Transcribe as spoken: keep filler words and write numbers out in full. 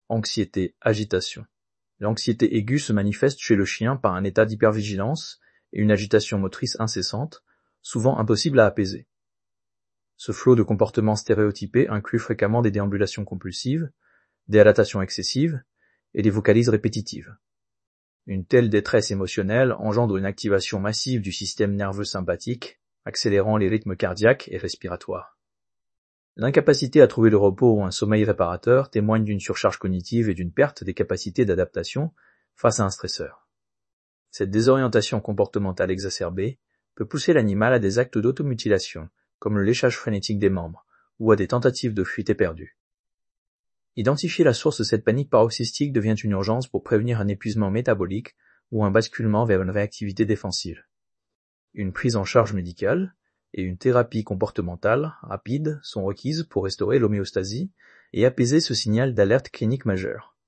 Anxiété, agitation. L'anxiété aiguë se manifeste chez le chien par un état d'hypervigilance et une agitation motrice incessante, souvent impossible à apaiser. Ce flot de comportements stéréotypés inclut fréquemment des déambulations compulsives, des halatations excessives et des vocalises répétitives. Une telle détresse émotionnelle engendre une activation massive du système nerveux sympathique, accélérant les rythmes cardiaques et respiratoires. L'incapacité à trouver le repos ou un sommeil réparateur témoigne d'une surcharge cognitive et d'une perte des capacités d'adaptation face à un stresseur. Cette désorientation comportementale exacerbée peut pousser l'animal à des actes d'automutilation, comme le léchage frénétique des membres, ou à des tentatives de fuite éperdue. Identifier la source de cette panique paroxystique devient une urgence pour prévenir un épuisement métabolique ou un basculement vers une réactivité défensive. Une prise en charge médicale et une thérapie comportementale rapide sont requises pour restaurer l'homéostasie et apaiser ce signal d'alerte clinique majeure.